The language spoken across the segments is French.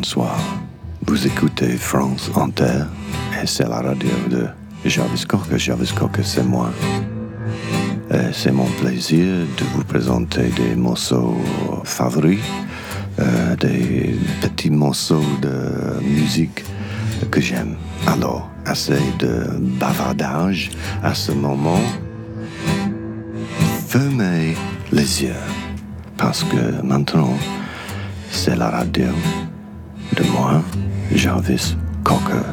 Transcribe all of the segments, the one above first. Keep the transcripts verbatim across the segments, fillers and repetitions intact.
bonsoir. Vous écoutez France Inter et c'est la radio de Jarvis Cocker. Jarvis Cocker, c'est moi. Et c'est mon plaisir de vous présenter des morceaux favoris, euh, des petits morceaux de musique que j'aime. Alors, assez de bavardage à ce moment. Fermez les yeux, parce que maintenant, c'est la radio de moi, Jarvis Cocker.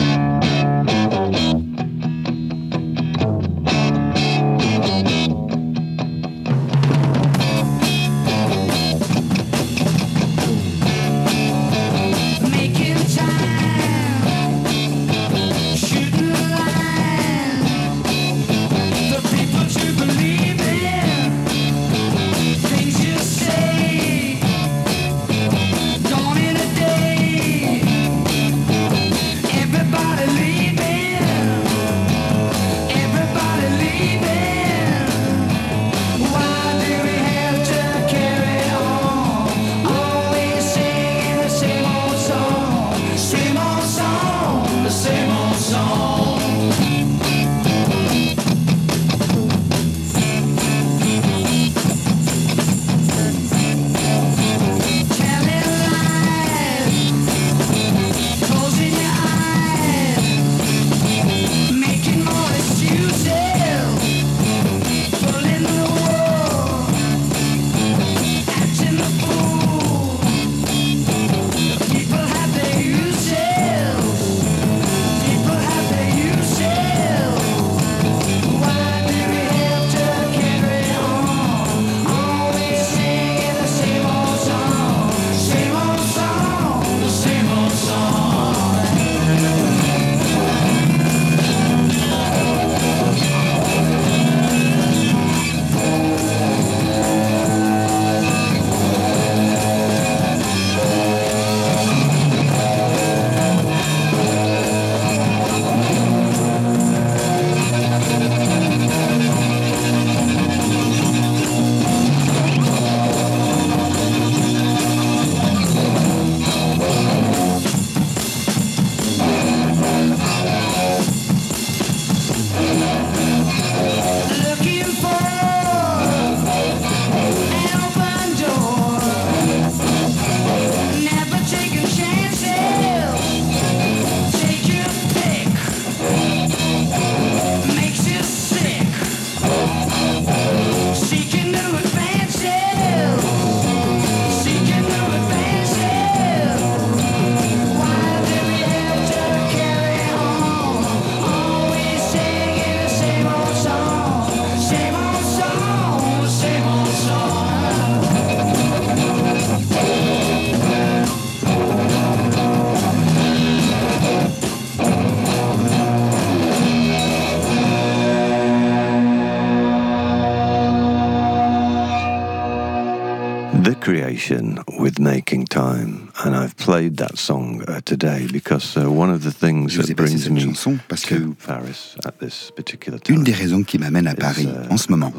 Creation with Making Time, and I've played that song uh, today because uh, one of the things that brings me to Paris at this particular time. Une des raisons qui m'amène à Paris en ce moment,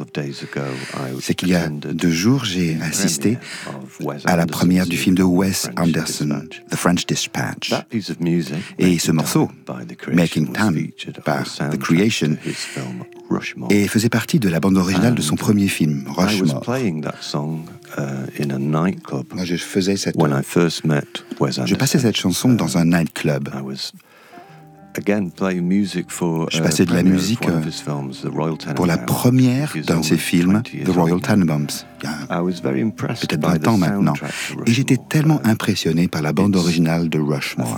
c'est qu'il y a deux jours, j'ai assisté à la première du film de Wes Anderson, The French Dispatch. Et ce morceau, Making Time, par The Creation, et faisait partie de la bande originale de son premier film, Rushmore. Moi, je faisais cette... Je passais cette chanson dans un nightclub. Je passais de la musique pour la première d'un de ses films, The Royal Tenenbaums, il y a peut-être vingt ans maintenant. Et j'étais tellement impressionné par la bande originale de Rushmore.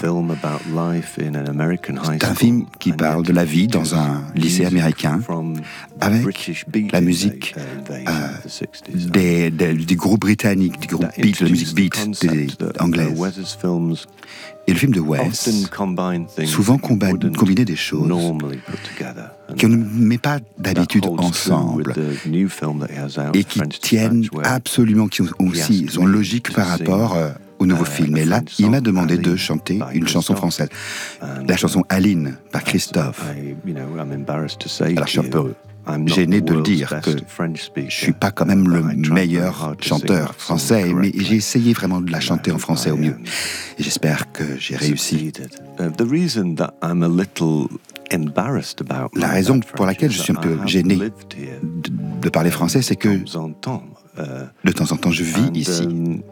C'est un film qui parle de la vie dans un lycée américain avec la musique euh, des, des, des groupes britanniques, des groupes beat, la musique beat des anglaises. Et le film de Wes souvent combinait des choses qu'on ne met pas d'habitude ensemble et qui tiennent absolument, qui aussi sont logiques par rapport euh, au nouveau film. Et là, il m'a demandé de chanter une chanson française, la chanson Aline par Christophe. Alors je suis un peu gêné de le dire, que je ne suis pas quand même le meilleur chanteur français, mais j'ai essayé vraiment de la chanter en français au mieux. Et j'espère que j'ai réussi. La raison pour laquelle je suis un peu gêné de, de parler français, c'est que de temps en temps, je vis ici.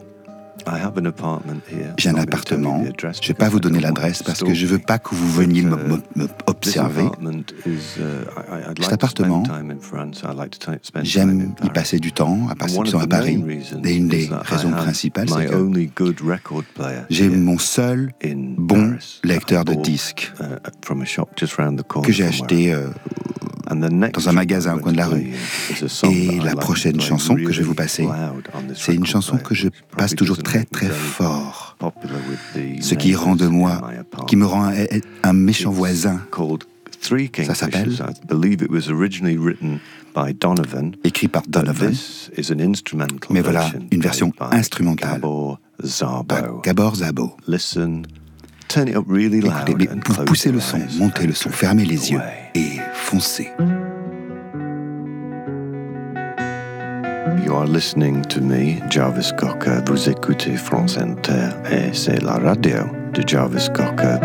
J'ai un appartement. Je ne vais pas vous donner l'adresse parce que je ne veux pas que vous veniez m'observer. Cet appartement, j'aime y passer du temps, à passer du temps à Paris. Et une des raisons principales, c'est que j'ai mon seul bon lecteur de disques que j'ai acheté euh, dans un magasin au coin de la rue. Et la prochaine chanson que je vais vous passer, c'est une chanson que je passe toujours très très fort. Ce qui rend de moi, qui me rend un, un méchant voisin. Ça s'appelle écrit par Donovan, mais voilà une version instrumentale par Gabor Szabo. Écoutez, mais vous poussez le son, montez le son, fermez les yeux et foncez. You are listening to me, Jarvis Cocker. Vous écoutez France Inter et c'est la radio de Jarvis Cocker.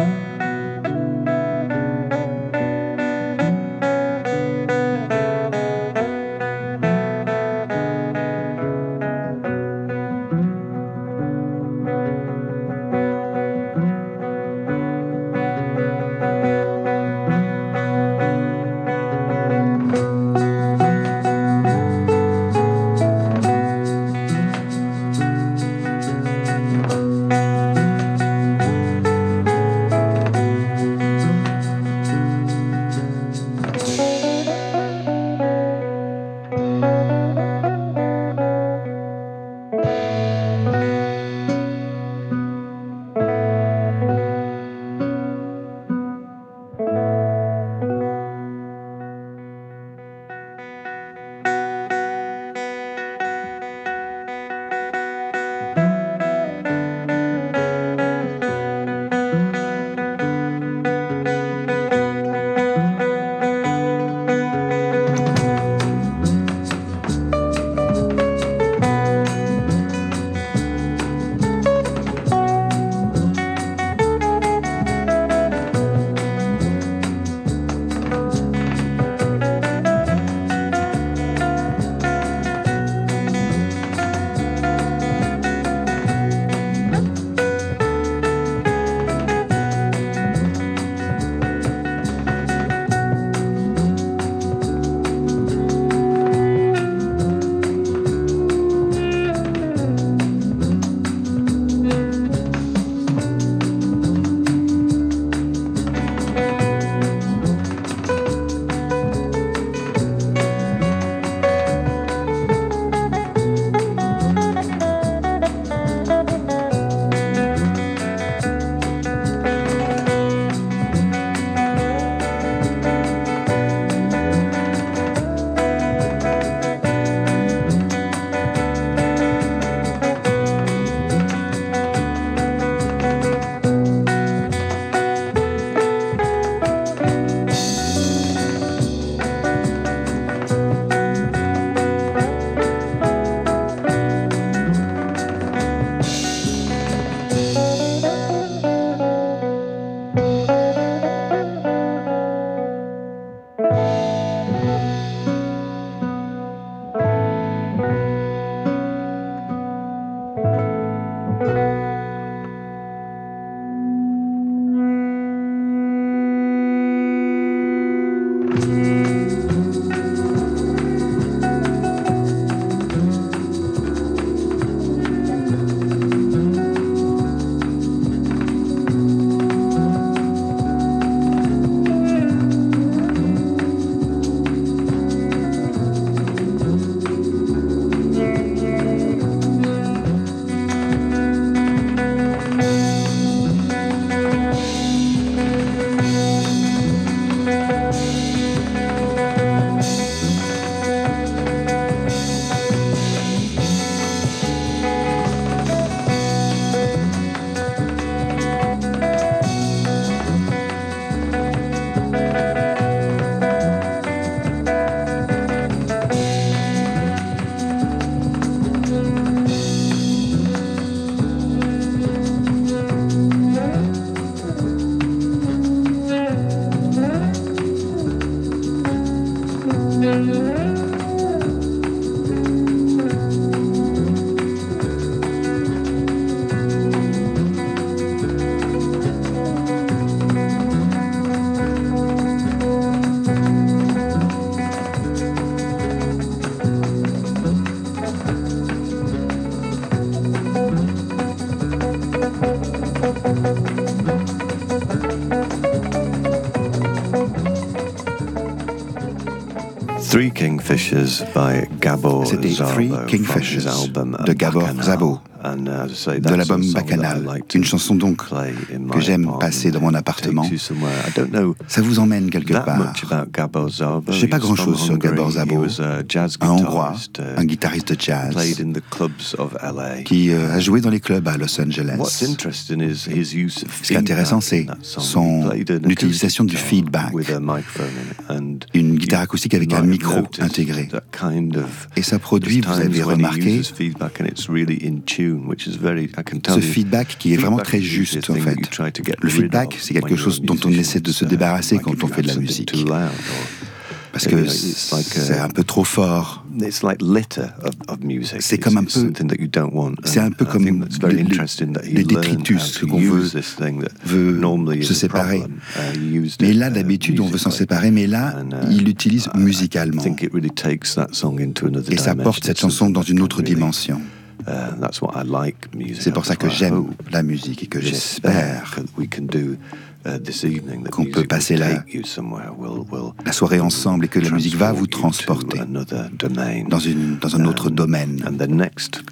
Three Kingfishers by Gabor C'était Three Szabo Kingfishers from his album de Gabor Bacchanal. Szabo, And, uh, as I say, de that's l'album a song Bacchanal. that I like to Une chanson donc play in que my j'aime apartment, passer dans mon appartement. take you somewhere. I don't know Ça vous emmène quelque that part. much about Gabor Szabo. Je ne sais pas He's from grand-chose sur Hungary. Gabor He Szabo, was a jazz un Hongrois, guitarist, uh, un guitariste de jazz, played in the clubs of L A. qui euh, a joué dans les clubs à Los Angeles. What's interesting is his use of Ce qui est intéressant, c'est feedback in that song. son He played an utilisation du acoustic feedback, with a microphone in it, and une guitare acoustique avec you un might have micro noticed intégré. that kind of- Et ça produit, there's vous avez times when he remarqué, uses feedback and it's really in tune, which is very- I can tell ce you, feedback qui est vraiment feedback très is usually juste a en thing fait. that you try to get Le rid feedback, of c'est quelque when you're chose a dont on musician. essaie de se It's, uh, débarrasser like quand if on you fait de have la something musique. too loud or- Parce you que know, it's like a- c'est un peu trop fort. It's like litter of, of music. C'est It's- comme un it's peu- something that you don't want. c'est un And peu I comme think that's very les- interesting that he les learned détritus how to qu'on veut- use this thing that veut normally se is a séparer. problem. Uh, he used Mais it, là, uh, d'habitude, on veut s'en musically. séparer, mais là, And, uh, il l'utilise I- musicalement. I think it really takes that song into another Et ça dimension. porte cette It's chanson something dans that une can autre really, dimension. uh, that's what I like music. C'est pour ça que That's what I j'aime hope. la musique et que j'espère que we can do, uh, this evening, that qu'on music peut passer will la- take you somewhere, will- will la soirée ensemble et que la musique va vous transport you transporter to another domain. dans, une, dans un autre Um, domaine. And the next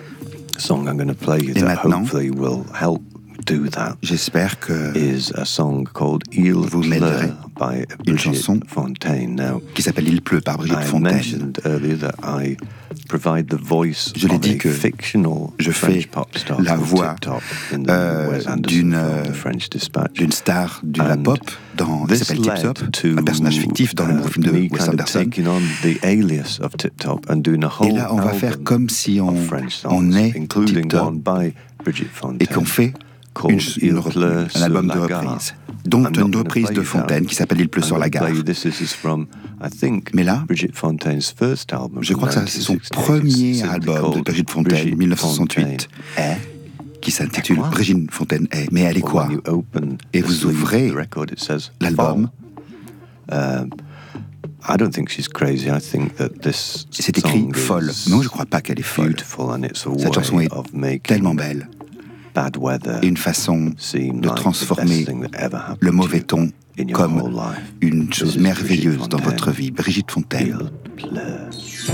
song I'm going to play you Et that maintenant, hopefully will help do that J'espère que is a song called Il vous m'aiderez. pleut by Une Brigitte chanson Fontaine. Now, qui s'appelle Il pleut par Brigitte I Fontaine. mentioned earlier that I provide the voice Je l'ai of dit a que fictional je French fais pop star la called voix, Tip Top in the euh, Wes Anderson d'une, film, euh, The French Dispatch. d'une star de la And pop dans, qui this s'appelle Tip led Top, to, un personnage fictif dans le nouveau uh, film de me Wes kind of Anderson. taking on the alias of Tip Top and doing a whole Et là, on va faire album comme si on, of French songs, on est including Tip Top one by Brigitte Fontaine, et qu'on fait une, called une Il reprise, pleut un album sur de la gare. reprise, dont I'm not une gonna reprise play de you Fontaine that. qui s'appelle Il pleut I'm sur la gonna gare. play you- This is from, I think, Mais là, Brigitte Fontaine's first album. Je crois que ça, c'est son premier album de Brigitte Fontaine, mille neuf cent soixante-huit, Est. qui s'intitule quoi Brigitte Fontaine est. Mais elle est quoi? Et vous ouvrez l'album. I don't think she's crazy. I think that this C'est écrit song folle. is Non, je ne crois pas qu'elle est folle. beautiful and it's a Cette chanson way est of making tellement belle. bad weather Et une façon seem de like the transformer best thing that ever happened le to mauvais you ton in your comme whole life. une This chose is merveilleuse Brigitte dans Fontaine. votre vie. Brigitte Fontaine. Il pleut.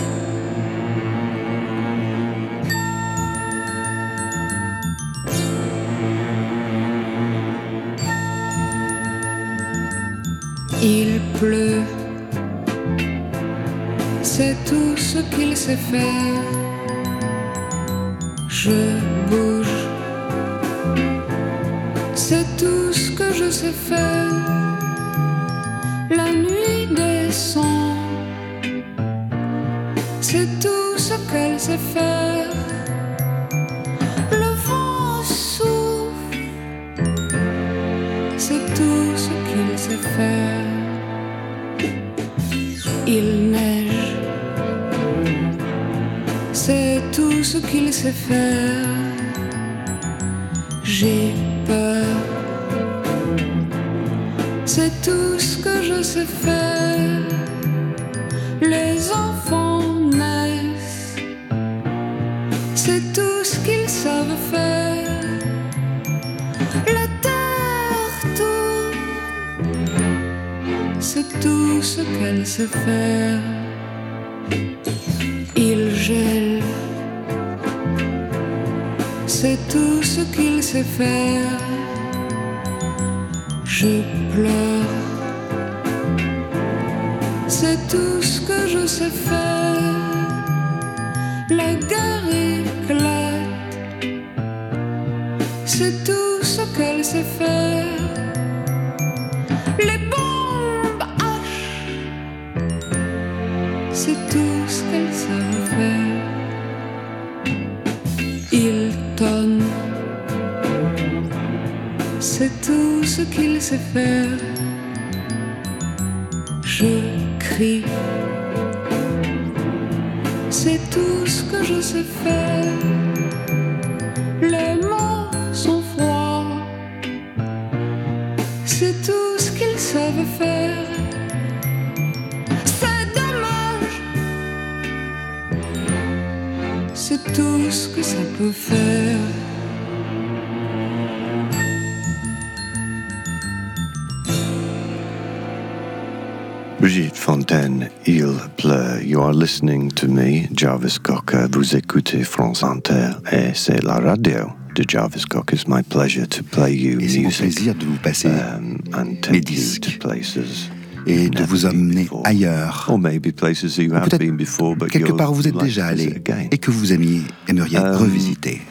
Il pleut, c'est tout ce qu'il sait faire. Je bouge, c'est tout ce que je sais faire. La nuit descend, c'est tout ce qu'elle sait faire. Le vent souffle, c'est tout ce qu'il sait faire. Il neige, c'est tout ce qu'il sait faire. J'ai peur, c'est tout ce que je sais faire. Les enfants naissent, c'est tout ce qu'ils savent faire. La terre tourne, c'est tout ce qu'elle sait faire. Il gèle, c'est tout ce qu'il sait faire. Je pleure, c'est tout ce que je sais faire. La guerre éclate, c'est tout ce qu'elle sait faire. Les bombes hachent, c'est tout ce qu'elles savent faire. Il tonne, c'est tout ce qu'il sait faire. Je crie, c'est tout ce que je sais faire. Les mots sont froids, c'est tout ce qu'ils savent faire. C'est dommage, c'est tout ce que ça peut faire. Brigitte Fontaine, Il pleut. You are listening to me, Jarvis Cocker. Vous écoutez France Inter et c'est la radio de Jarvis Cocker. It's my pleasure to play you et c'est mon music, plaisir de vous passer um, and take mes you disques to places et de vous emmener ailleurs. Or maybe places you have been before, but quelque part où vous êtes like déjà allé again. Et que vous aimiez, aimeriez Um, revisiter.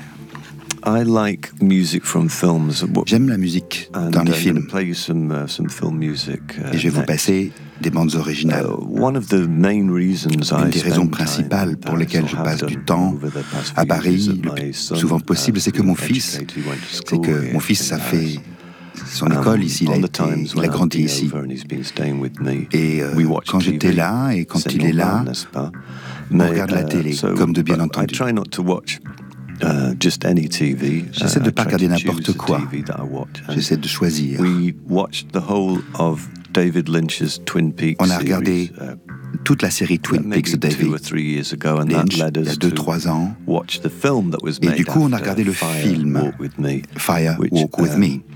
I like music from films. J'aime la musique And dans les I'm films. gonna play you some, uh, some film music, uh, Et je vais vous next. passer des bandes originales. Uh, one of the main reasons Une I des raisons spend principales time pour in lesquelles Paris, je or passe have du done temps over the past à few Paris, years, is le that my plus son souvent possible, has c'est que been mon fils, educated. He went to c'est school que here mon fils in a Paris. fait son école ici, il a, Um, all the été, times il a when grandi I've been ici. over and he's been staying with me, Et euh, we watch quand T V. j'étais là et quand C'est il est là, normal, n'est-ce pas? on Mais, regarde la uh, télé, so, comme de bien but entendu. I try not to watch uh, just any T V. J'essaie de ne Uh, pas I try regarder to n'importe choose the quoi. T V that I watch. And J'essaie de choisir. we watched the whole of David Lynch's Twin Peaks On a regardé series, uh, toute la série Twin maybe Peaks de two or David three years ago, and Lynch, that led il y a us deux, to trois ans. watch the film that was Et made du coup, on a after regardé le Fire film Walk With Me, Fire which, Walk With um, Me.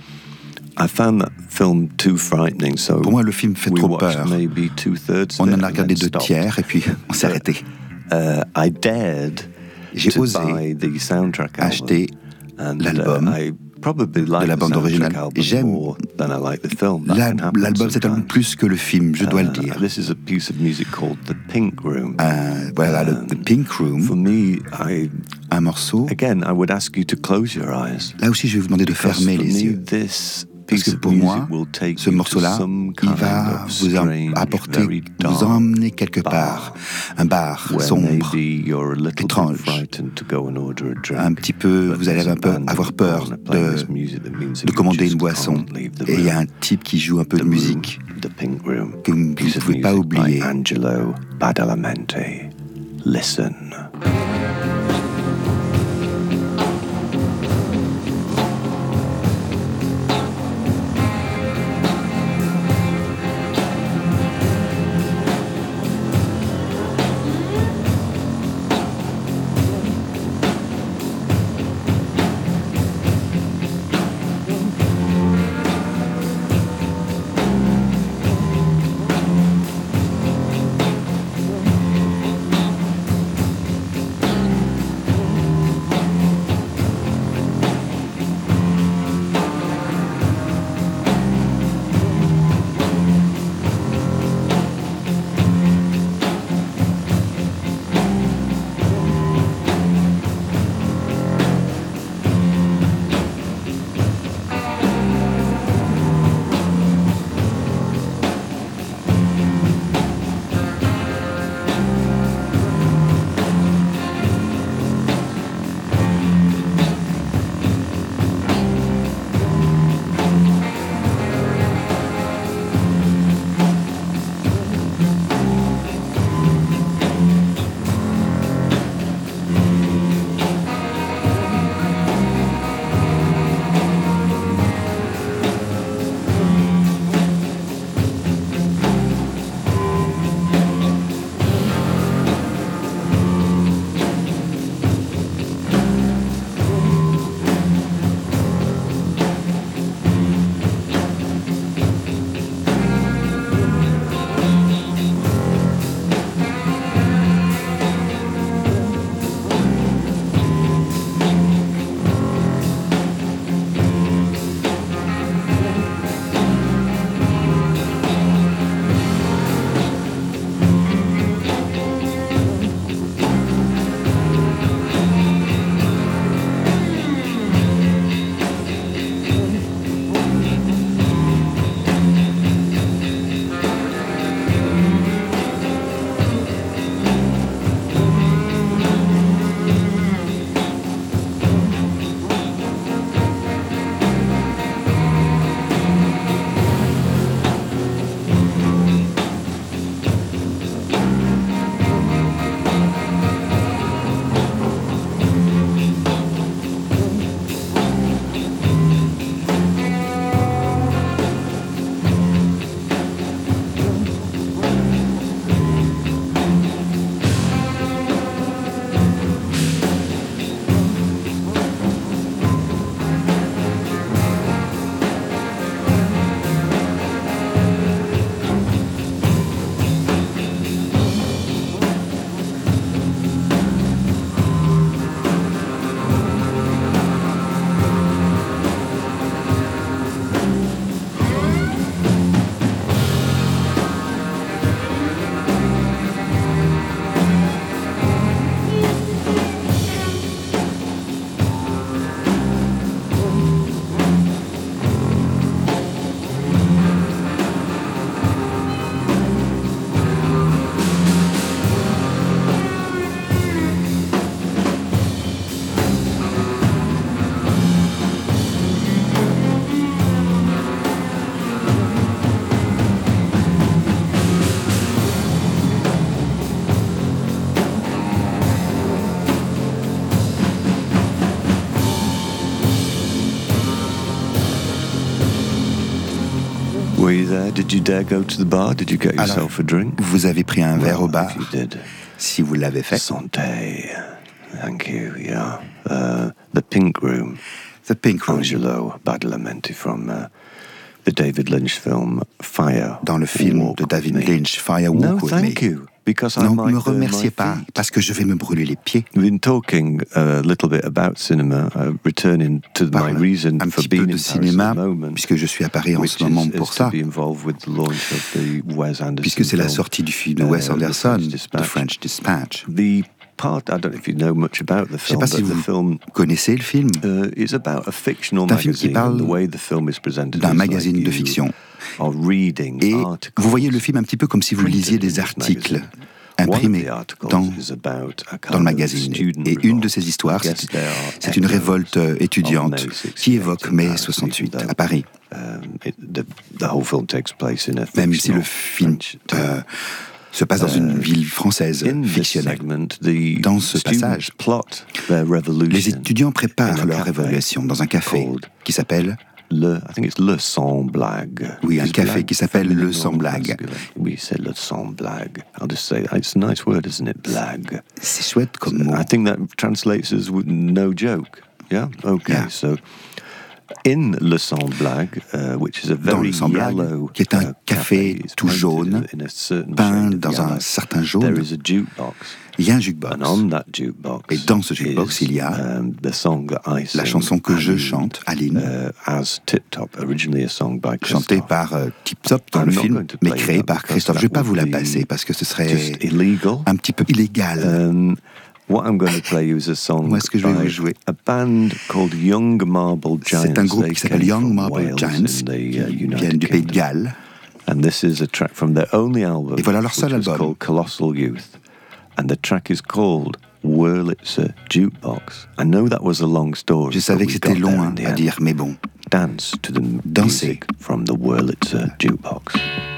I found that film too frightening, so Pour moi, le film fait we trop watched peur. maybe two-thirds On of it en a and regardé then deux stopped. tiers et puis on s'est But, arrêté. Uh, I dared J'ai to osé buy the soundtrack acheter album, and l'album uh, I probably like de la the bande soundtrack originale. album J'aime more than I like the film. That La- can happen L'album, c'est un sometimes. plus que le film, je dois Uh, le dire. This is a piece of music called The Pink Room. Euh, voilà, le Um, The Pink For Room, me, I un morceau. again, I would ask you to close your eyes. Là aussi, je vais vous demander de Because fermer for les me, yeux. this Parce piece que of pour music moi, will take ce you to morceau-là, some il kind va of vous en strange, apporter, very vous dark emmener quelque bar, part. Un bar where sombre, maybe you're a little étrange. bit frightened to go and order a drink. un petit peu, But vous allez there's a un peu band avoir in peur Barcelona playing de, this music that means that de you commander just une boisson. can't leave the Et il y a room. un type qui joue un peu The de room, musique The Pink Room, que vous ne piece of pouvez pas music by oublier. Angelo Badalamenti. Listen. Thank Were you there? Did you dare go to the bar? Did you get yourself a drink? Vous avez pris un verre well, au bar? If you did. Si vous l'avez fait. Santé. Thank you, yeah. Uh, the Pink Room. The Pink Room. Angelo Badalamenti from uh, the David Lynch film Fire. Dans le film Walk de David Lynch, Fire Walk no, With thank Me. You, because non, I ne me remerciez pas, feet. parce que je vais me brûler les pieds. We've been talking a little bit about cinema, uh, returning to my reason un for petit being peu de in cinéma, Paris at the moment, puisque je suis à Paris en ce moment pour ça, puisque c'est la sortie du film de Wes Anderson, uh, The French Dispatch. The part, I don't know if you know much about the film, je ne sais pas si vous film, connaissez le film. Uh, it's about a fictional c'est un film qui parle d'un magazine like de fiction. Reading Et articles, vous voyez le film un petit peu comme si vous lisiez des articles imprimés dans, dans le magazine. Et une de ces histoires, c'est, c'est une révolte étudiante qui évoque mai soixante-huit à Paris. Même si le film euh, se passe dans une ville française fictionnelle. Dans ce passage, les étudiants préparent leur révolution dans un café qui s'appelle Le, I think it's Le Sans Blague. Oui, un café qui s'appelle Le Sans Blague. We say Le Sans Blague. I'll just say it's a nice word, isn't it? Blague. C'est chouette comme mot. I think that translates as no joke. Yeah. Okay. Yeah. So, in Le Sans Blague, uh, which is a very dans le yellow, qui est un uh, café tout jaune, peint dans un certain jaune, there is a jukebox. Il y a un jukebox. And on that jukebox et dans ce jukebox, il y a um, the song that I sing, la chanson que je chante, Aline, uh, as Tip Top, originally a song by chantée par euh, Tip Top dans I'm le film, mais créée par Christophe. Je ne vais pas vous la passer parce que ce serait un petit peu illégal. Um, What I'm going to play you is a song Moi, ce que je vais by vous jouer, a band called Young Marble Giants. C'est un groupe qui s'appelle Young Marble Giants, the, uh, qui viennent du pays de Galles. And this is a track from their only album, et voilà leur seul album, called Colossal Youth. And the track is called Wurlitzer Jukebox. I know that was a long story. Je savais que c'était long hein, à dire, mais bon. Dance to the Danser. music from the Wurlitzer Jukebox.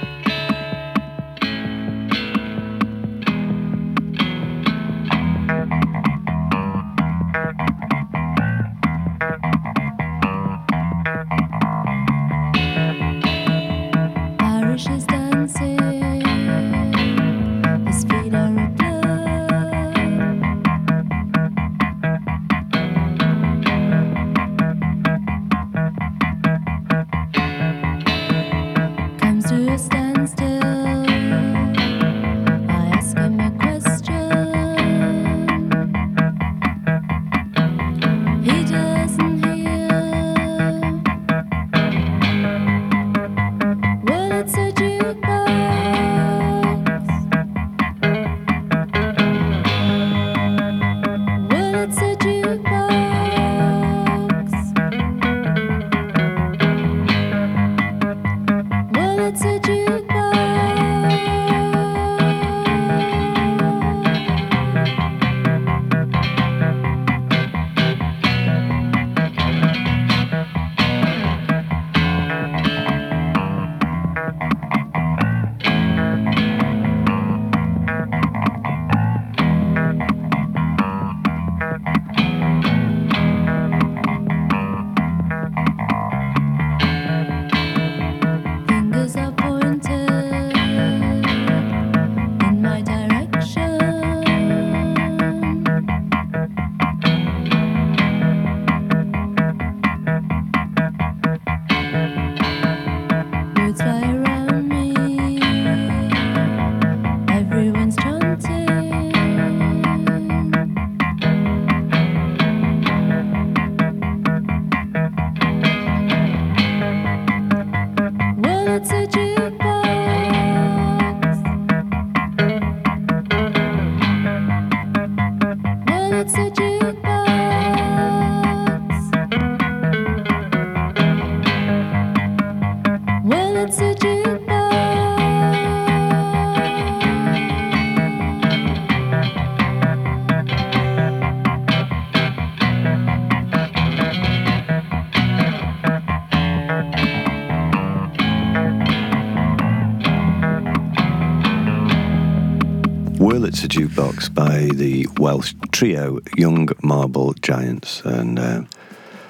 Wurlitzer Jukebox by the Welsh trio Young Marble Giants, and uh,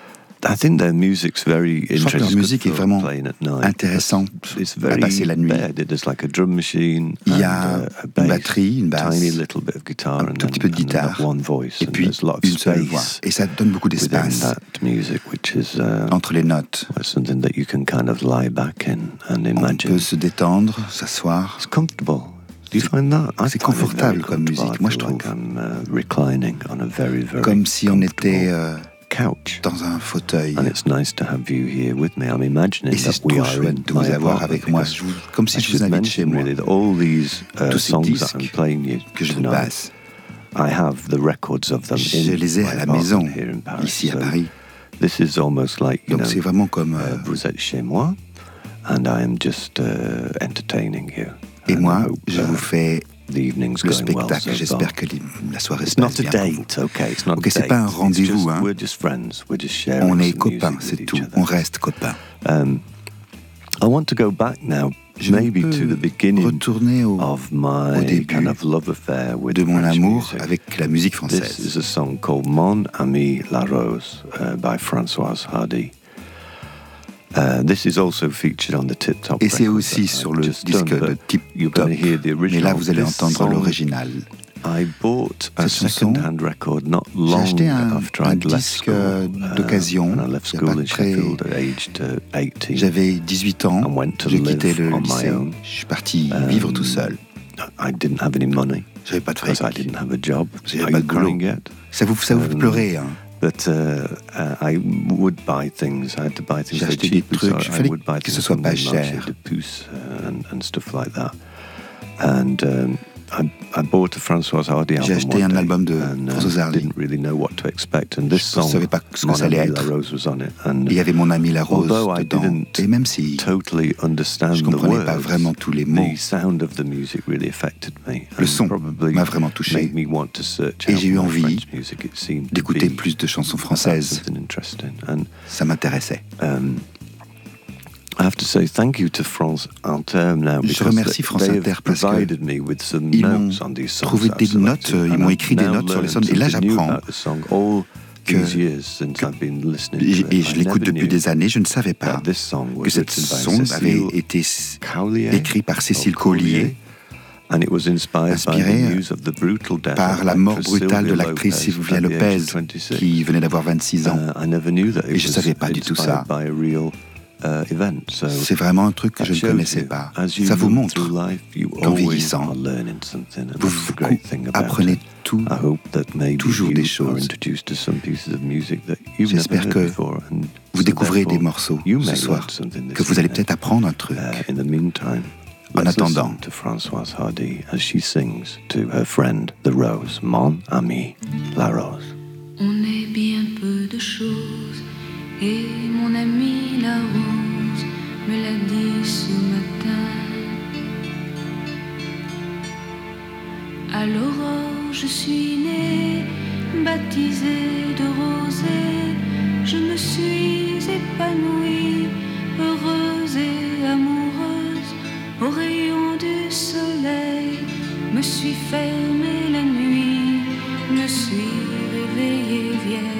I think their music's very Je crois que leur musique est vraiment intéressante à passer la nuit. Il y a une batterie, une basse, un tout petit peu de guitare, et puis une seule voix. Et ça donne beaucoup d'espace entre les notes. On peut se détendre, s'asseoir. C'est confortable comme musique, moi je trouve. Comme si on était euh, dans un fauteuil. Et c'est tout chouette de vous avoir avec moi, je vous, comme si je vous invite chez moi. Tous ces disques que je vous passe, je les ai à la maison, ici à Paris. Donc c'est vraiment comme... Euh, vous êtes chez moi, and I am just uh, entertaining you. Et moi, je vous fais le spectacle. J'espère que la soirée se passe bien pour vous. Ok, c'est pas un rendez-vous, hein. On est copains, c'est tout. On reste copains. Je veux retourner au, au début de mon amour avec la musique française. This is a song called Mon Ami La Rose uh, by Françoise Hardy. Uh, this is also featured on the Tip Top. Et c'est aussi sur le disque de Tip Top. Mais là, vous allez entendre l'original. Cette chanson, j'ai acheté un, un disque d'occasion il y a pas très... J'avais dix-huit ans, j'ai quitté le lycée, je suis parti vivre tout seul. J'avais pas de fric, j'avais pas de boulot. Ça vous, ça vous fait pleurer, hein. But uh, uh, I would buy things. I had to buy things J'ai acheté des trucs, il fallait que ce soit pas cher. And, and stuff like that. And um, I, I bought a Françoise Hardy album. J'ai acheté un album de and, uh, Françoise Hardy. Didn't really know what to expect. And this Je ne savais pas ce que ça allait être. Il y avait Mon Ami La Rose dedans. Et même si totally je ne comprenais pas vraiment tous les mots, the sound of the music really affected me. Le son m'a vraiment touché. Et j'ai eu envie d'écouter plus de chansons françaises. Ça m'intéressait. Um, I have to say thank you to France Inter now Je remercie France Inter parce qu'ils m'ont trouvé des notes, ils m'ont écrit des notes sur les sons. Et là, j'apprends que, que et je l'écoute depuis des années, je ne savais pas que cette chanson avait été écrite par Cécile Collier, inspirée par la mort brutale de l'actrice Sylvia Lopez, qui venait d'avoir vingt-six ans. Et je ne savais pas du tout ça. C'est vraiment un truc que je ne connaissais pas. Ça vous montre qu'en vieillissant, vous, vous apprenez tout, toujours des choses. J'espère que vous découvrez des morceaux ce soir, que vous allez peut-être apprendre un truc. En attendant, Françoise Hardy as she sings to her friend the Rose, Mon Ami La Rose. On est bien peu de choses. Et mon amie la rose me l'a dit ce matin. À l'aurore je suis née, baptisée de rosée. Je me suis épanouie, heureuse et amoureuse. Au rayon du soleil, me suis fermée la nuit, me suis réveillée vieille.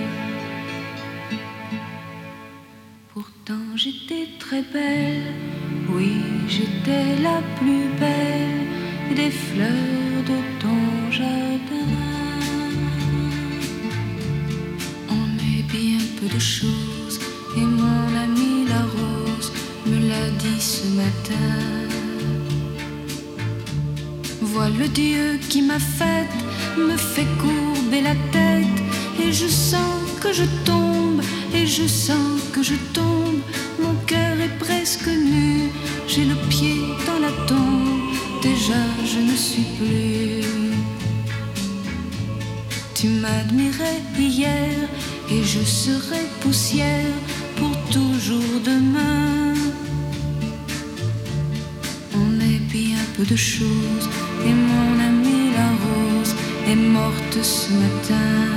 Pourtant j'étais très belle, oui j'étais la plus belle des fleurs de ton jardin. On est bien peu de choses et mon amie la rose me l'a dit ce matin. Vois le Dieu qui m'a faite, me fait courber la tête et je sens que je tombe. Et je sens que je tombe, mon cœur est presque nu. J'ai le pied dans la tombe, déjà je ne suis plus. Tu m'admirais hier et je serai poussière pour toujours demain. On est bien peu de choses et mon amie la rose est morte ce matin.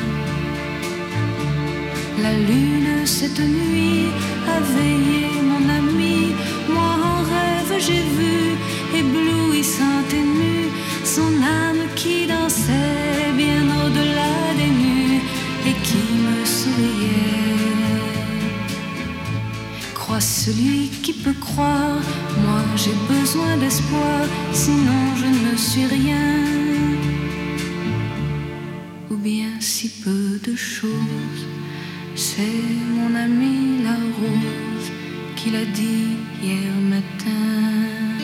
La lune cette nuit a veillé mon ami. Moi en rêve j'ai vu, éblouissante et nue, son âme qui dansait bien au-delà des nues et qui me souriait. celui qui peut croire. Moi j'ai besoin d'espoir, sinon je ne suis rien. Ou bien si peu de choses. C'est mon ami la rose qui l'a dit hier matin.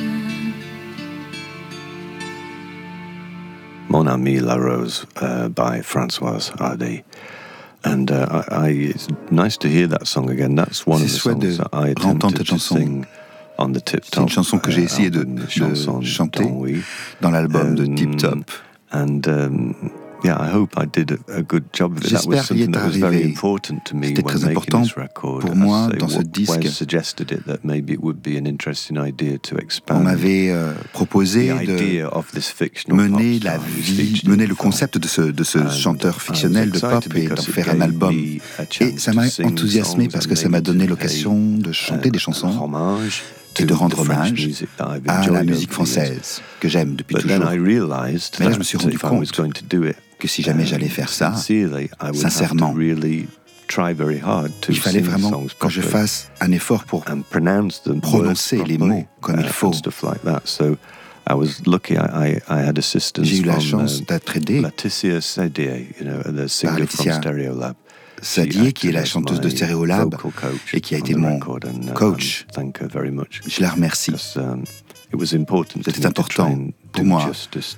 Mon ami la rose uh, by Françoise Hardy. And uh, I, I, it's nice to hear that song again. That's one of the songs that I attempted to sing on the Tip Top. C'est une chanson que j'ai essayé de, de chanter dans l'album de Tip Top. And um, yeah, I hope I did a, a good job of it. That was something that was very important to me when making this record. Pour moi, dans ce disque, Wes suggested it that maybe it would be an interesting idea to expand. On m'avait euh, proposé de mener la vie, mener le concept de ce de ce chanteur fictionnel de pop et d'en faire un album. Et ça m'a enthousiasmé parce que ça m'a donné l'occasion de chanter des chansons et de rendre hommage à la musique française que j'aime depuis toujours. Mais là, je me suis rendu compte que si jamais j'allais faire ça, sincèrement, il fallait vraiment que je fasse un effort pour prononcer les mots comme il faut. J'ai eu la chance d'être aidé par Laetitia Sadier, qui est la chanteuse de Stereolab et qui a été mon coach. Je la remercie. C'était important pour moi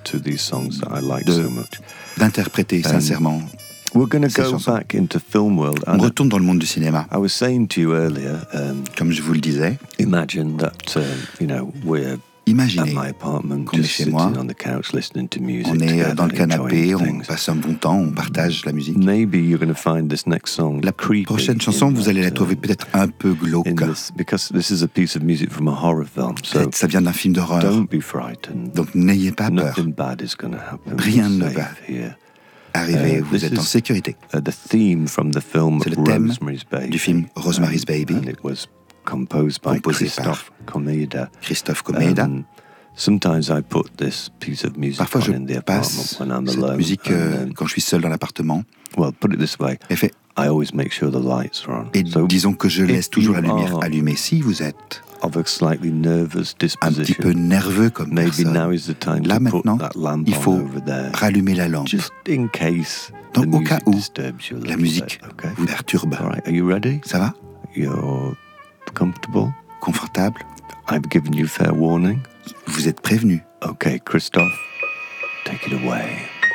d'interpréter sincèrement. We're going to go back into film world. On retourne dans le monde du cinéma. I was saying to you earlier, um, comme je vous le disais, imagine that uh, you know we're Imaginez at my apartment, qu'on est just chez moi, on the couch, listening to music on est together, dans le canapé, on things. passe un bon temps, on partage la musique. Maybe you're going to find this next song La prochaine chanson, vous allez la trouver peut-être un peu glauque. This, because this is a piece of music from a horror film, so ça vient d'un film d'horreur. Don't be frightened. Donc n'ayez pas peur. Nothing bad is going to happen. Rien ne va arriver, uh, vous êtes en sécurité. Uh, the theme from the film C'est le thème Rosemary's Baby, du film Rosemary's Baby, and it was composed by composé Christophe Comeda. Christophe Comeda. Um, Sometimes I put this piece of music Parfois je on in the passe when I'm cette alone, musique euh, then, quand je suis seul dans l'appartement. Well, put it this way. Et, fait, I always make sure the lights are on. et so disons que je laisse toujours la lumière allumée. Si vous êtes of a slightly nervous un petit peu nerveux comme maybe personne, now is the time là to maintenant, put that lamp il faut on over there, rallumer la lampe. just in case Donc, the au cas où you la musique bit, okay? vous perturbe. All right, are you ready? Ça va? You're comfortable? Confortable? I've given you fair warning. Vous êtes prévenu. Okay, Christophe, take it away.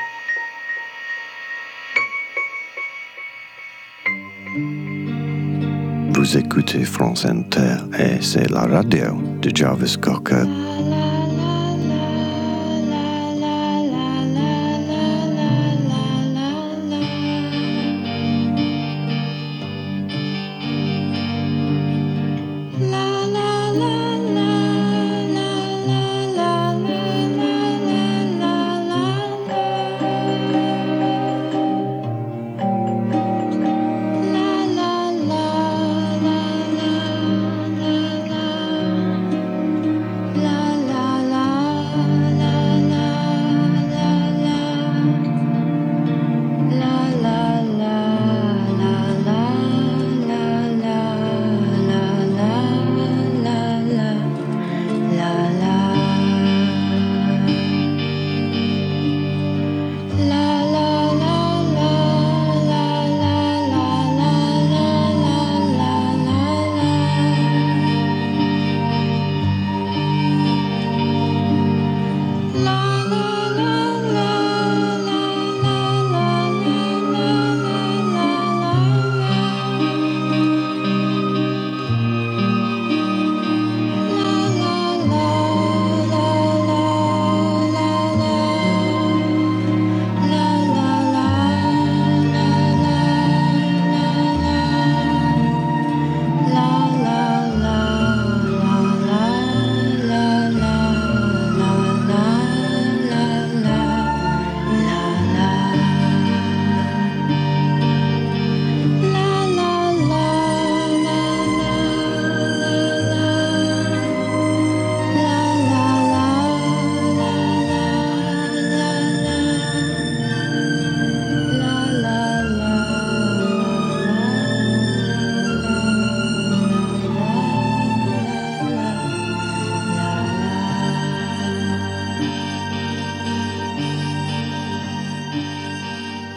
Vous écoutez France Inter et c'est la radio de Jarvis Cocker. La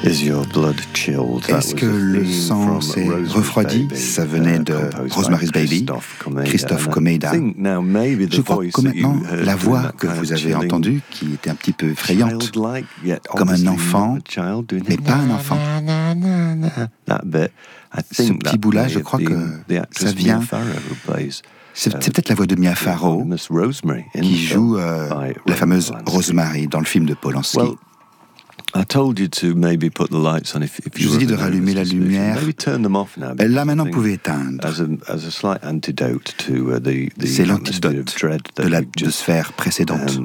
Est-ce que le sang s'est refroidi? Ça venait de Rosemary's Baby, Christophe Komeda. Je crois que maintenant, la voix que vous avez entendue, qui était un petit peu effrayante, comme un enfant, mais pas un enfant. Ce petit bout-là, je crois que ça vient... C'est, c'est peut-être la voix de Mia Farrow qui joue euh, la fameuse Rosemary dans le film de Polanski. Je vous ai dit de rallumer la lumière. Là, maintenant, vous pouvez éteindre. C'est l'antidote de la de sphère précédente.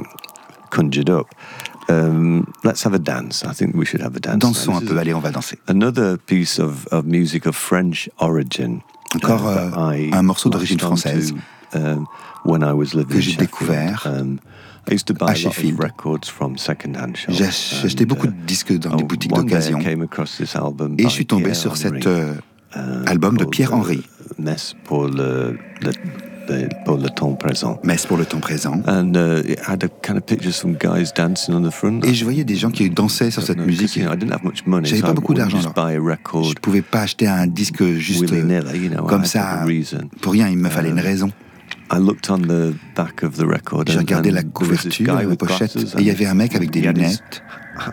Um, let's have a dance. I think we should have a dance. Dansons un peu, allez, on va danser. Another piece of, of music of French origin. Encore euh, un morceau d'origine française to, um, when I was living que j'ai découvert um, I used to buy à Sheffield. J'ai acheté beaucoup de disques dans des boutiques d'occasion et je suis tombé sur cet euh, album de Pierre Henry. Messe pour le, le pour le temps présent. Messe pour le temps présent. And, uh, it had a kind of picture some guys dancing on the front. Et je voyais des gens qui dansaient sur cette musique. You know, I didn't have much money, J'avais so pas beaucoup d'argent. Je ne pouvais pas acheter un disque juste you know, comme ça. Pour rien, il me fallait une raison. I looked on the back of the record. J'ai regardé la couverture, la pochette, et il y avait un mec avec des lunettes,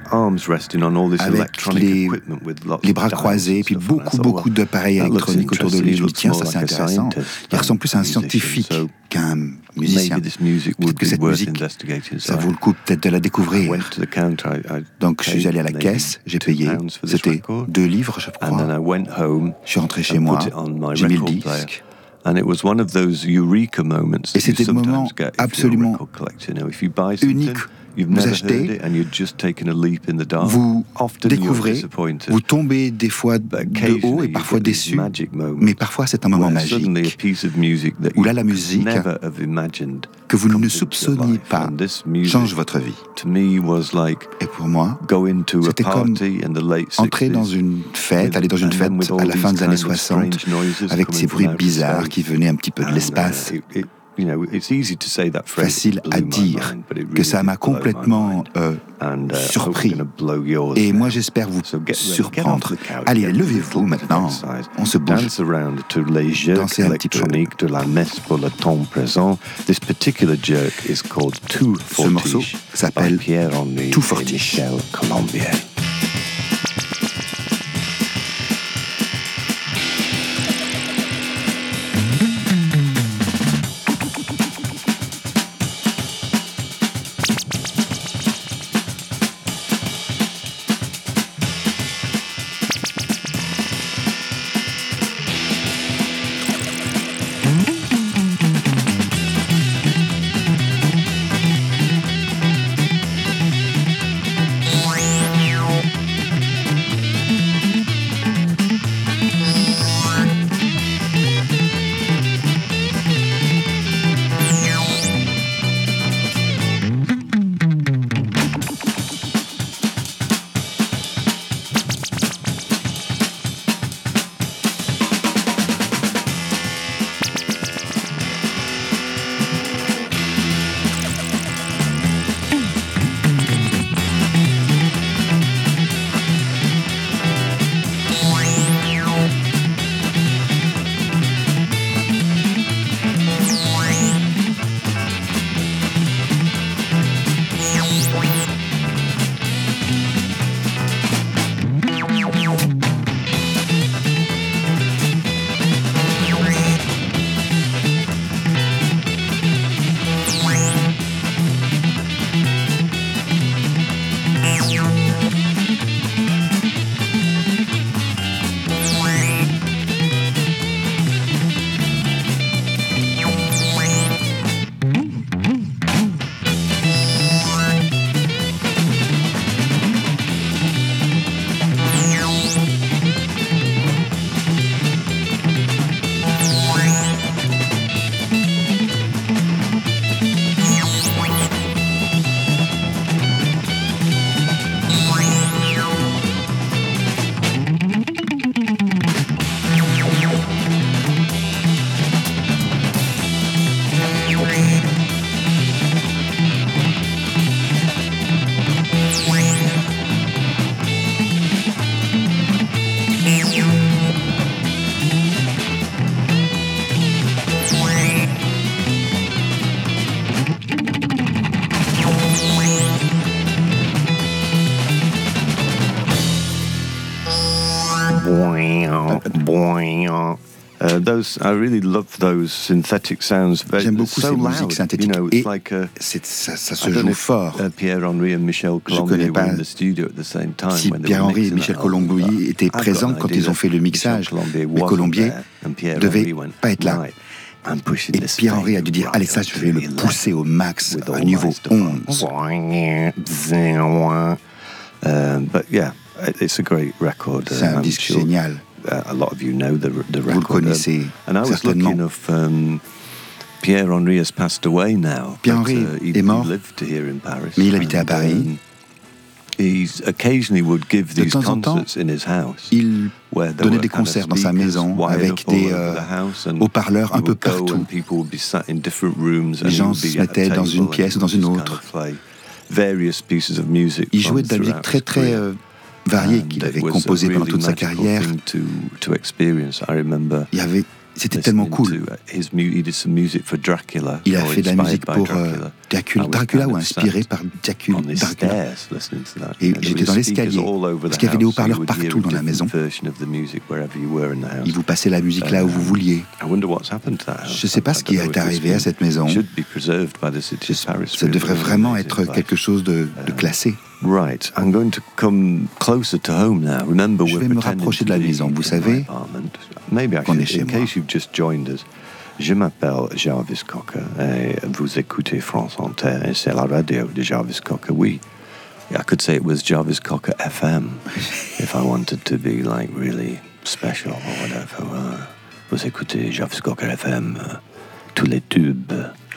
avec les, les bras croisés, et puis beaucoup, beaucoup d'appareils électroniques autour de lui. Je me dis, tiens, ça c'est intéressant. Il ressemble plus à un scientifique qu'à un musicien. Peut-être que cette musique, ça vaut le coup peut-être de la découvrir. Donc je suis allé à la caisse, j'ai payé. C'était deux livres, je crois. Je suis rentré chez moi, j'ai mis le disque. Et c'était des moments absolument uniques. Vous achetez, vous découvrez, vous tombez des fois de haut et parfois déçu, mais parfois c'est un moment magique où là la musique que vous ne soupçonniez pas change votre vie. Et pour moi, c'était comme entrer dans une fête, aller dans une fête à la fin des années soixante, avec ces bruits bizarres qui venaient un petit peu de l'espace. Facile à dire que ça m'a complètement euh, surpris. Et moi, j'espère vous surprendre. Allez, levez-vous maintenant. On se bouge. Dansez un petit peu. Ce morceau s'appelle Tout Fortiche. Uh, those, I really love those synthetic sounds. J'aime beaucoup so ces loud, musiques synthétiques, you know, et like a, c'est, ça, ça se joue fort. Uh, Pierre-Henri and Michel Colombier were in the studio at the same time. Si Pierre-Henri et Michel Colombier étaient présents quand ils ont fait le mixage, mais Colombier ne devait pas être là. Et Pierre-Henri a dû dire, allez, ça, je vais le pousser au max, à niveau onze. Um, but yeah, it's a great record. C'est un disque sure génial. Uh, a lot of you know the, the record. Vous le connaissez um, and I was lucky enough. Um, Pierre-Henri has passed away now. Pierre-Henri uh, he, est mort, he lived here in Paris, mais il habitait à Paris. Um, He's occasionally would give these de temps en temps, concerts in his house, il donnait des concerts dans sa maison avec des euh, haut-parleurs un peu partout. Les gens se mettaient dans une pièce ou dans une autre. Il jouait de la musique très très euh, variée qu'il avait composée pendant toute sa carrière. Il y avait C'était tellement cool. Il a fait de la musique pour euh, Dracula, Dracula ou inspiré par Dracula. Et j'étais dans l'escalier, parce qu'il y avait des haut-parleurs partout dans la maison. Il vous passait la musique là où vous vouliez. Je ne sais pas ce qui est arrivé à cette maison. Ça devrait vraiment être quelque chose de, de classé. Right, I'm going to come closer to home now. Remember, Je vais me rapprocher de la maison. Vous savez qu'on est chez moi. In case you've just joined us, je m'appelle Jarvis Cocker et vous écoutez France Inter et c'est la radio de Jarvis Cocker. Oui, I could say it was Jarvis Cocker F M if I wanted to be like really special or whatever. Uh, vous écoutez Jarvis Cocker F M, uh, tous les tubes.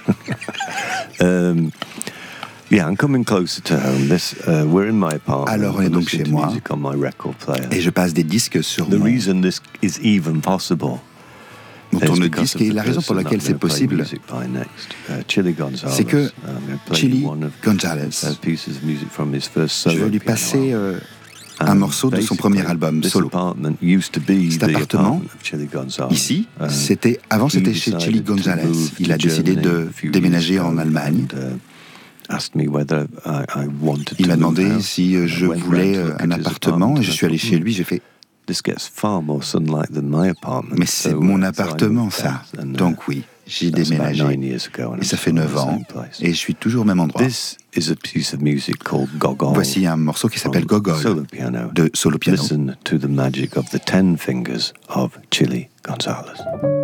um, Yeah, I'm coming closer to home. This, uh, we're in my apartment. Alors on est donc chez moi et je passe des disques sur The mon, reason this is even possible mon tourne-disque, et la raison pour laquelle c'est possible, c'est que Chili González, je vais lui passer euh, un morceau de son premier album solo. Cet appartement, ici, c'était, avant c'était chez Chili González. Il a décidé de déménager en Allemagne. Il m'a demandé si je voulais un appartement et je suis allé chez lui, j'ai fait mais c'est mon appartement ça, donc oui, j'ai déménagé et ça fait neuf ans et je suis toujours au même endroit. Voici un morceau qui s'appelle Gogol de Solo Piano. Listen to the magic of the ten fingers of Chili González.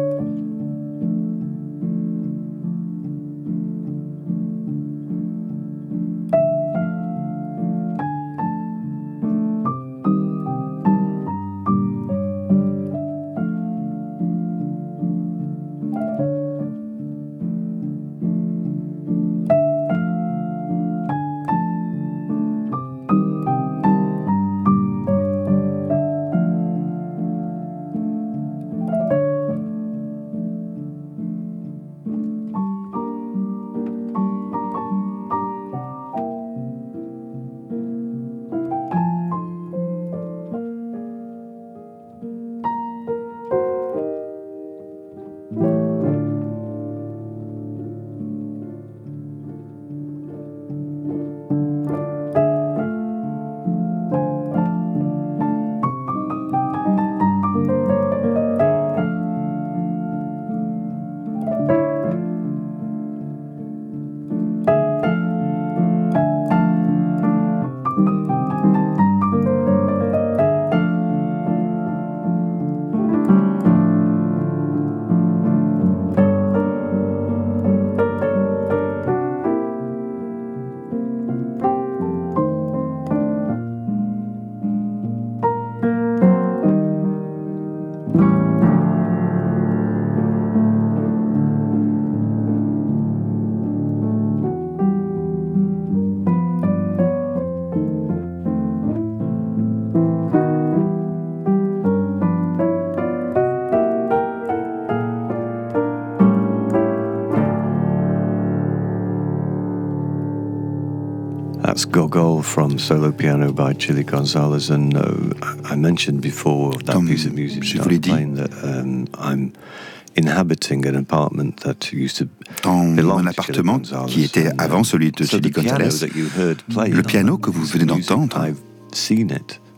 That's Gogol from Solo Piano by Chili González, and uh, I mentioned before that Comme piece of music je vous l'ai dit, playing that um, I'm inhabiting an apartment that used to dans belong mon appartement to Chili González, qui était avant celui de so Chili the piano González. that you heard playing Le piano que vous venez music, d'entendre, I've seen it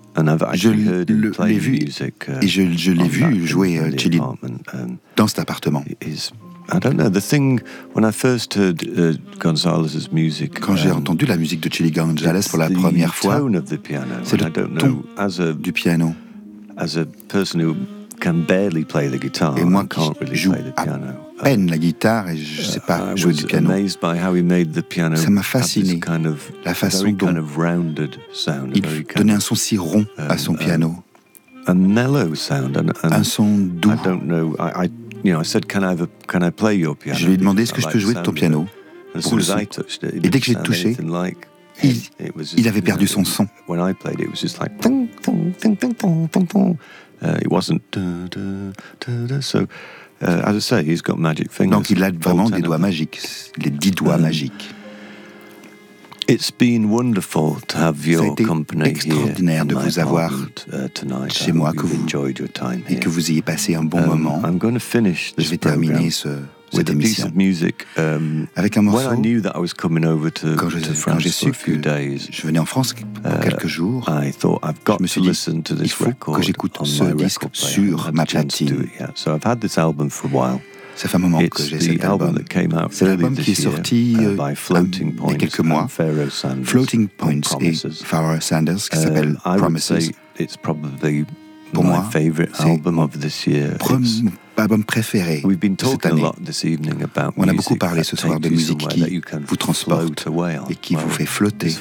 Je l'ai vu et je, je l'ai vu jouer uh, Chili dans cet appartement. I don't know, the thing, when I first heard uh, Gonzalez's music, quand j'ai um, entendu la musique de Chili Gonzalez pour la première fois, c'est le ton a, du piano. As a person who can barely play the guitar, et moi qui really joue à peine la guitare et je ne sais pas uh, jouer du piano. Ça m'a fasciné, kind of, la façon dont kind of sound, il donnait un son si rond um, à son piano. A mellow sound, and, and un son doux. I don't know, I, I, you know, I said, can I, have a, can I play your piano? Je lui ai demandé est-ce que je peux jouer de ton piano pour le son. Et dès que j'ai touché, il, il avait perdu son son. When I played it, it was just like ting, ting, ting, ting, ting, ting, ting. Uh, it wasn't da, da, da, da. So, uh, as I say, he's got magic fingers. Donc il a vraiment des doigts magiques, les dix doigts um, magiques. It's been wonderful to have your company extraordinaire de vous avoir chez moi, que vous, et que vous ayez passé un bon um, moment. I'm going to finish this Je vais terminer ce, cette émission music, um, avec un morceau. When I knew that I was coming over to, quand je, to quand j'ai su que days, je venais en France pour uh, quelques jours, I thought, I've got je me suis dit il faut que j'écoute ce disque sur ma platine. So I've had this album for a while. Ça fait un moment que j'ai cet album. C'est l'album qui est sorti euh, il y a quelques mois, Floating Points et Pharoah Sanders, qui uh, s'appelle Promises. Pour moi, c'est mon album préféré de cette année. On a beaucoup parlé ce soir de musique qui vous transporte et qui vous fait flotter.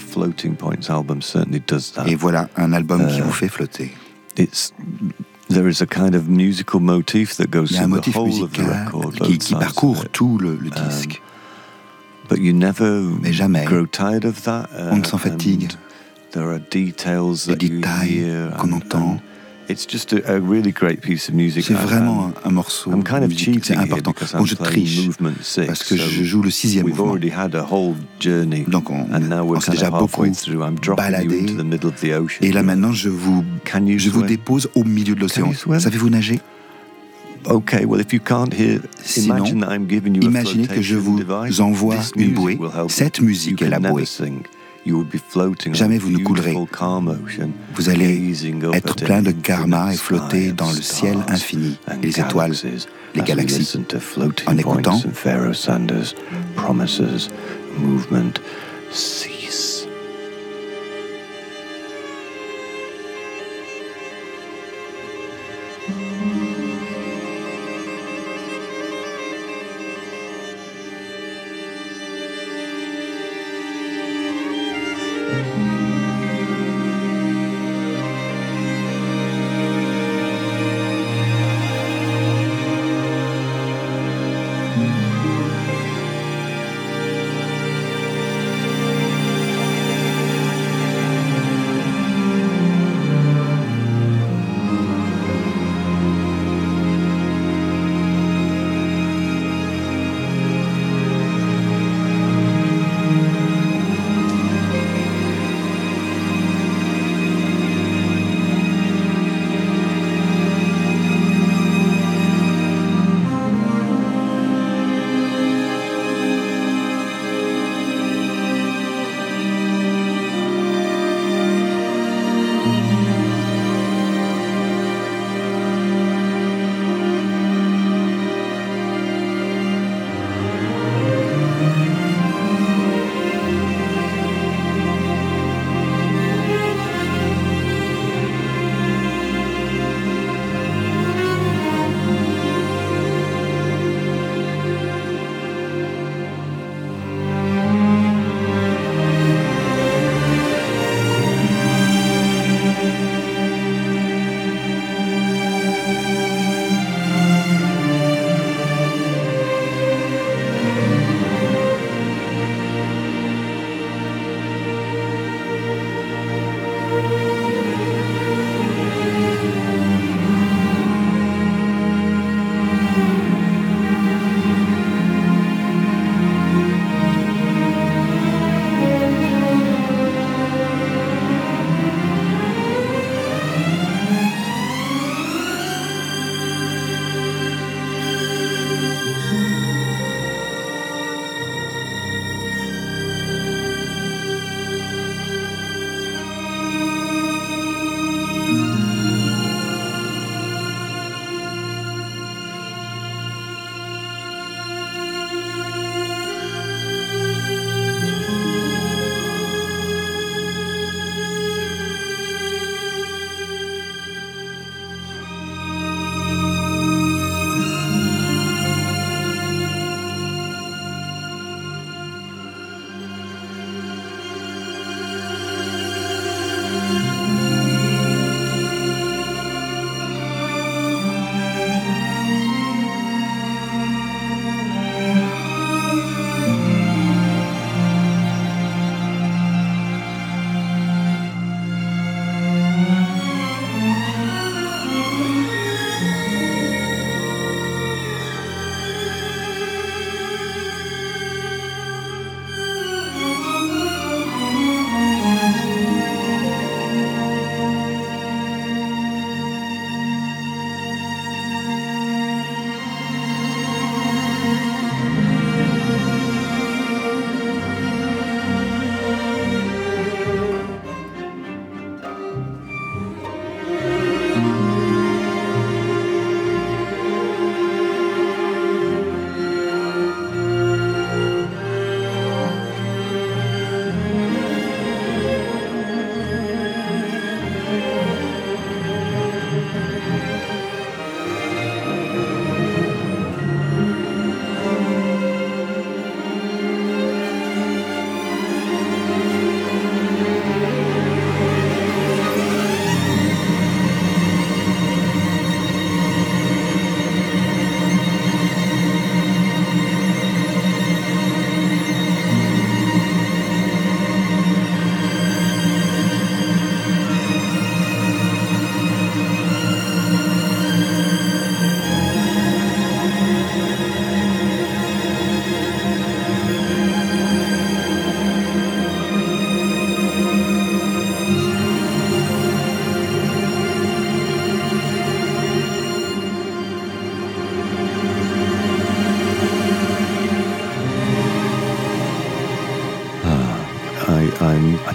Et voilà un album qui vous fait flotter. There is a kind of musical motif that goes Il y a un motif musical qui, qui parcourt tout le, le disque. Um, but you never Mais jamais, grow tired of that, uh, on ne s'en fatigue. There are details Les détails qu'on entend. It's just a, a really great piece of music. C'est vraiment un, un morceau I'm kind of musique, c'est important. Bon, je triche parce que je joue le sixième mouvement. Donc on, on s'est déjà beaucoup baladé. Et là maintenant, je vous, je vous dépose au milieu de l'océan. Savez-vous nager? Okay, well, if you can't hear, Sinon, imaginez que je vous envoie une bouée. Cette musique est la bouée. Jamais vous ne coulerez. Vous allez être plein de karma et flotter dans le ciel infini, les étoiles, les galaxies, en écoutant Pharoah Sanders, Promises, Movement, Cease.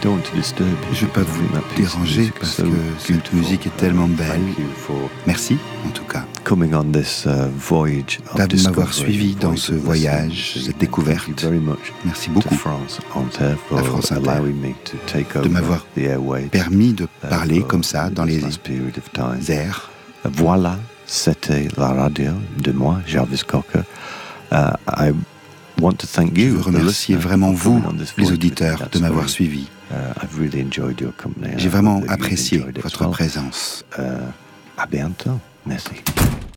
Je ne vais pas vous déranger parce que cette musique est tellement belle. Merci, en tout cas, de m'avoir suivi dans ce voyage, cette découverte. Merci beaucoup, à France Inter, de m'avoir permis de parler comme ça dans les airs. Voilà, c'était la radio de moi, Jarvis Cocker. Uh, I want to thank you, Je veux remercier vraiment vous, les auditeurs, de m'avoir suivi. J'ai vraiment apprécié votre présence. Uh, à bientôt. Merci.